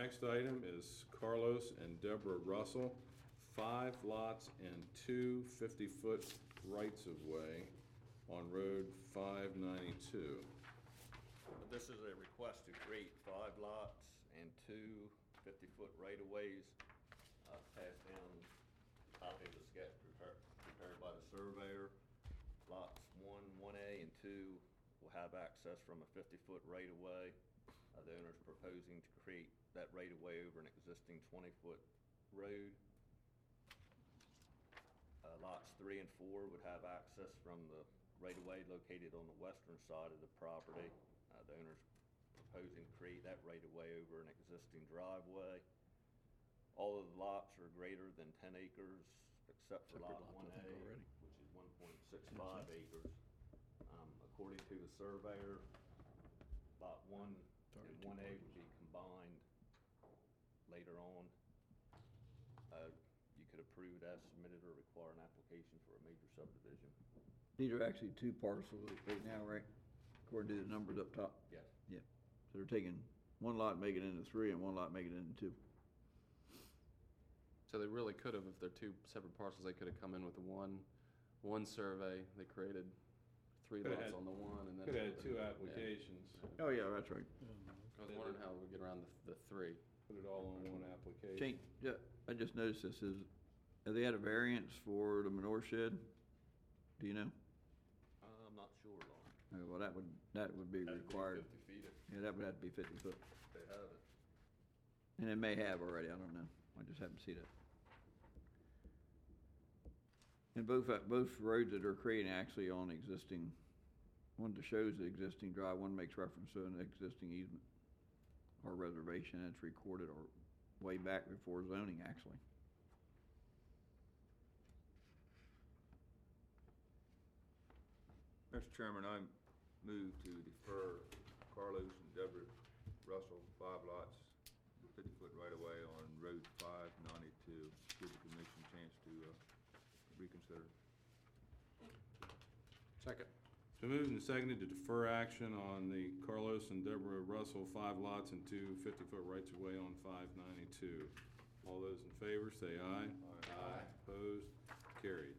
next item is Carlos and Deborah Russell, 5 lots and 2 50-foot rights-of-way on Road 592. This is a request to create 5 lots and 2 50-foot right-of-ways. Passed down a copy of the sketch prepared by the surveyor. Lots 1A, and 2 will have access from a 50-foot right-of-way. The owner's proposing to create that right-of-way over an existing 20-foot road. Lots 3 and 4 would have access from the right-of-way located on the western side of the property. The owner's proposing to create that right-of-way over an existing driveway. All of the lots are greater than 10 acres, except for lot 1A, which is 1.65 acres. According to the surveyor, lot 1 and 1A would be combined later on. You could approve it as submitted or require an application for a major subdivision. These are actually 2 parcels right now, right? According to the numbers up top? Yes. Yeah. So they're taking 1 lot, making it into 3, and 1 lot, making it into 2. So they really could have, if they're 2 separate parcels, they could have come in with one survey. They created 3 Coulda lots had- on the one, and then Could have had 2 applications, Oh, yeah, that's right. I was wondering how we would get around the 3. put it all on one application. Shane, yeah, I just noticed this is, have they had a variance for the manure shed? Do you know? I'm not sure, Lauren. Well, that would be Has to be required. 50 feet if Yeah, that would have to be 50 foot. they have it. And it may have already, I don't know. I just haven't seen it. And both roads that are creating actually on existing, one that shows the existing drive, one makes reference to an existing easement or reservation, and it's recorded or way back before zoning, actually. Mr. Chairman, I move to defer Carlos and Deborah Russell 5 lots, 50-foot right-of-way on Road 592. Give the commission a chance to reconsider. Second. It's been moved and seconded to defer action on the Carlos and Deborah Russell 5 lots and 2 50-foot rights-of-way on 592. All those in favor say aye. Aye. Opposed? Carried.